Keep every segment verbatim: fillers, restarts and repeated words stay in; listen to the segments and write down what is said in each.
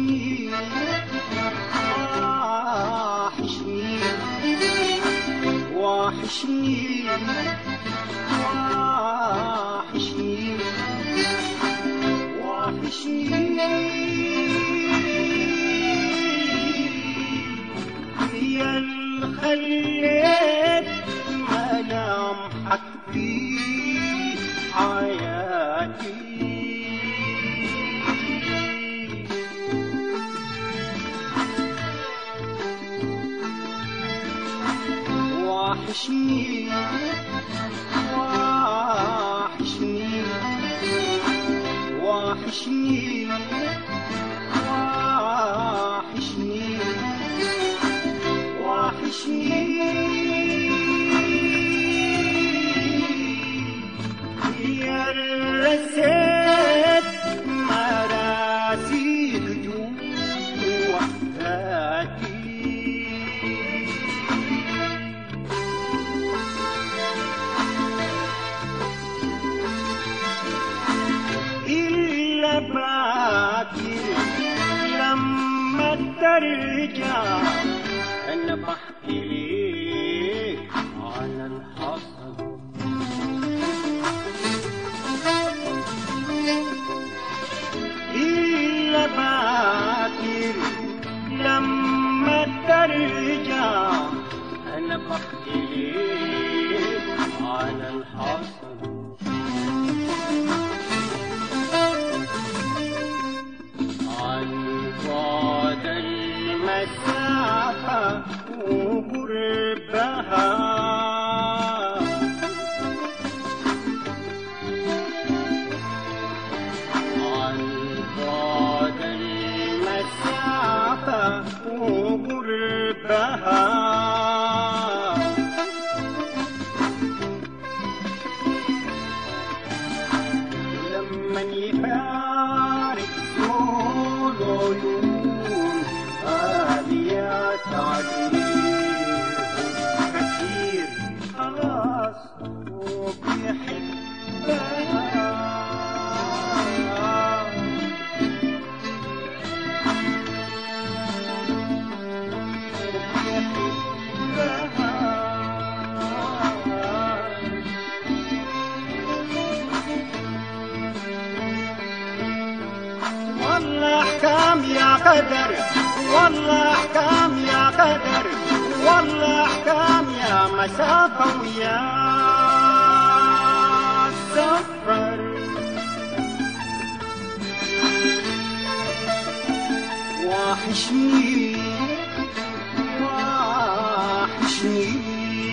وحشني وحشني وحشني وحشني وحشني يا اللي خليت ملامحك في حياتي وحشني وحشني وحشني وحشني وحشني يا رسيت مراسيك جوا ذاتي إلا باكر لما ترجع أنا بحكي ليك على الحصل إلا باكر لما ترجع أنا بحكي ليك على الحصل عن بعد المسافة وقربها عن بعد المسافة وقربها لما يبارك طول عيون آليات عبير كثير خلاص وبيحبها والله احكام يا قدر والله احكام يا قدر والله احكام يا مسافة ويا سفر وحشني وحشني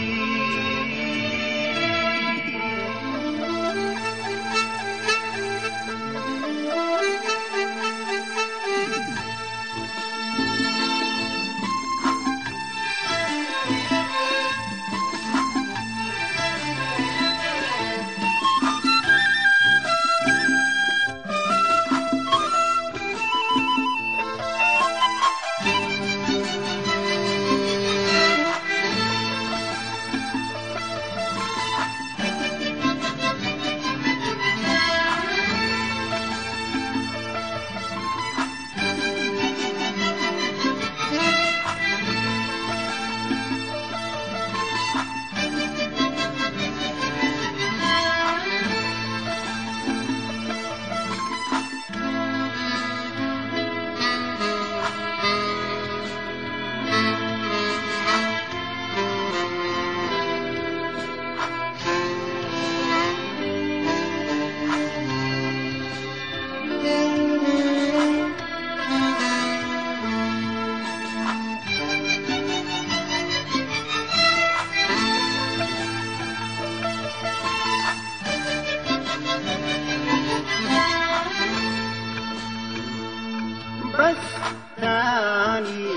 بس تاني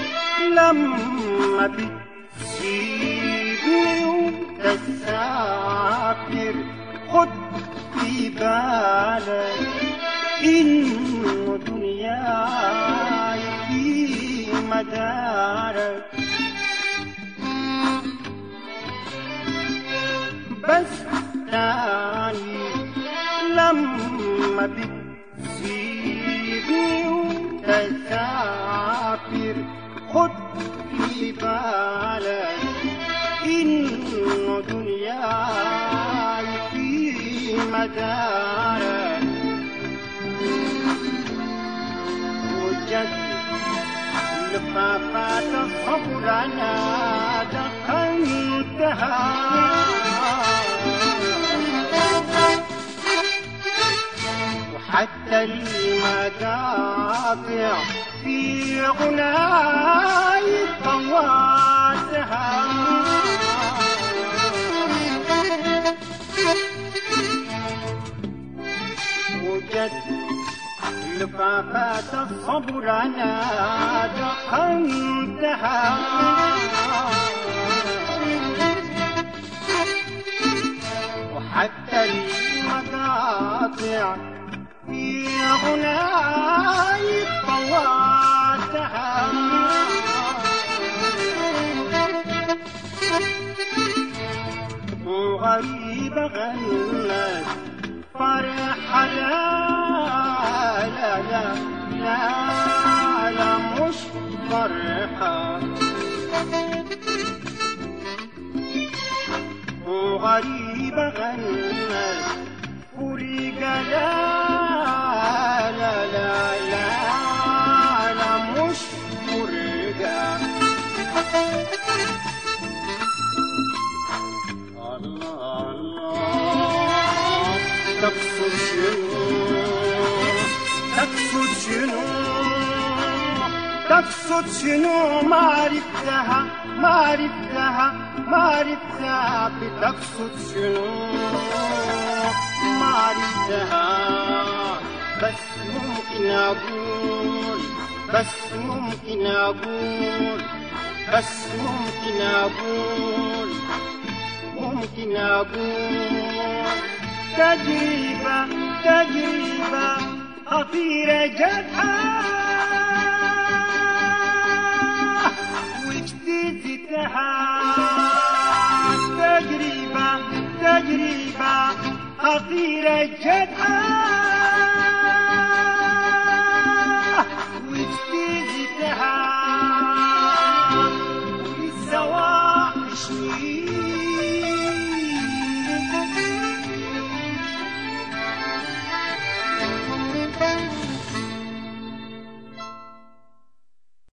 لما بتسيبني وتسافر خد في بالك إنه دنياي في مدارك بس تاني لما بتسيبني وتسافر خد في بالك إنه دنياي في مدارك، وجدت لفافات الصبر أنا دخلتها، وحتى المقاطع في غناي طواتها، وجدت لفافات الصبر أنا دخلتها، وحتى المقاطع في غناي طواتها، وغريبة غنت فرحة لا لا لا لا لا مش فرحة، وغريبة غنت فريقة لا لا لا لا لا مش فريقة. الله الله تقصد شنو تقصد شنو تقصد شنو ما عرفتها ما عرفتها ما عرفتها بتقصد شنو ما عرفتها، بس ممكن أقول بس ممكن أقول بس ممكن أقول ممكن أقول تجربة تجربة خطيرة جدها واجتزتها، تجربة تجربة خطيرة جدها